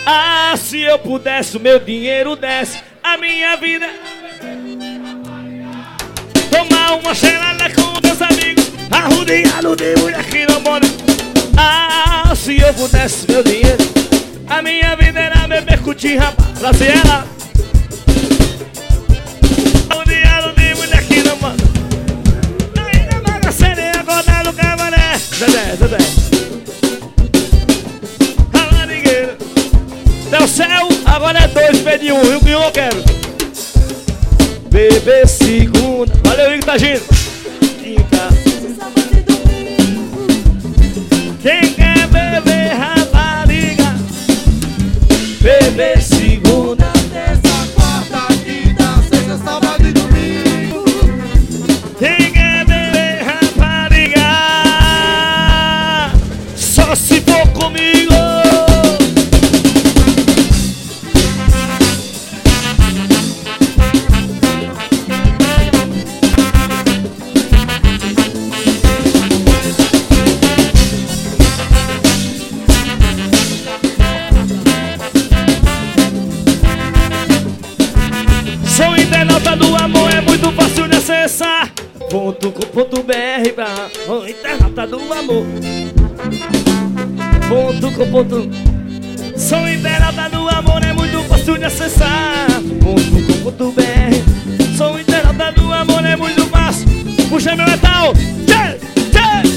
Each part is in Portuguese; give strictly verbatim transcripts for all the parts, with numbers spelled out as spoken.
Ah, se eu pudesse, o meu dinheiro desce, a minha vida. Tomar uma gelada com meus amigos, arrodeado de mulher que não mora. Ah, se eu pudesse, meu dinheiro, a minha vida era beber, curtir, rapaz, trazer ela. Arrodeado de mulher que não mora. Aí na maga séria, acordar no cabaré. Zé, Zé, Ramadigueiro. Deu céu, agora é dois, pedi um, e o que eu quero? Beber segunda. Valeu, Igor, tá gindo. Quinta. Quem quer beber, rapariga? Beber segunda, terça, quarta, quinta, sexta, sábado e domingo. quem quer beber, rapariga? Só se for comigo. Sou internauta do amor, é muito fácil de acessar. Ponto com ponto br pra o internauta do amor. Ponto com ponto. Sou internauta do amor, é muito fácil de acessar. Ponto com ponto br. Sou internauta do amor, é muito fácil. Puxa meu metal. Tchê, tchê.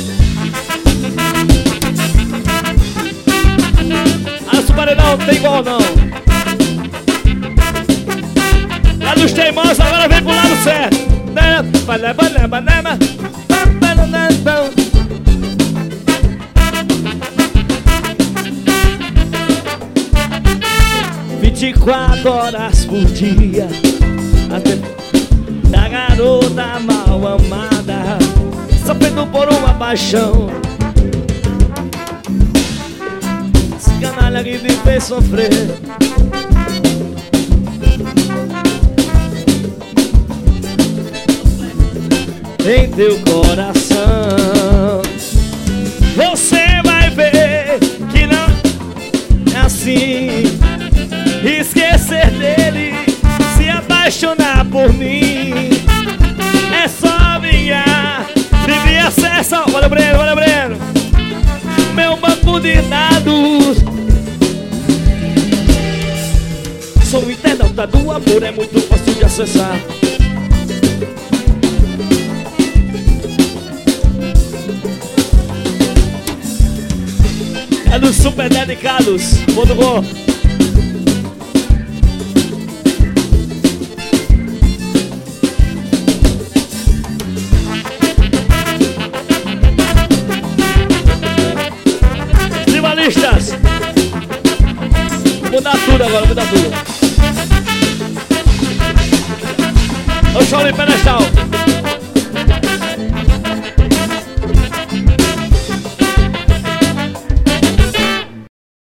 Ah, Subaru não tem igual não. Lá dos teimosos, agora vem pro lado certo. Vinte e quatro horas por dia, até da garota mal amada, sofrendo por uma paixão. Esse canalha que me fez sofrer. Em teu coração você vai ver que não é assim. Esquecer dele, se apaixonar por mim, é só vingar. Devia acessar, olha Breno, olha Breno, meu banco de dados. Sou um internauta do amor, é muito fácil de acessar. É dos super dedicados. Ponto com. Tribalistas. Vou dar tudo agora, vou dar tudo. O Shaolin Pedestal.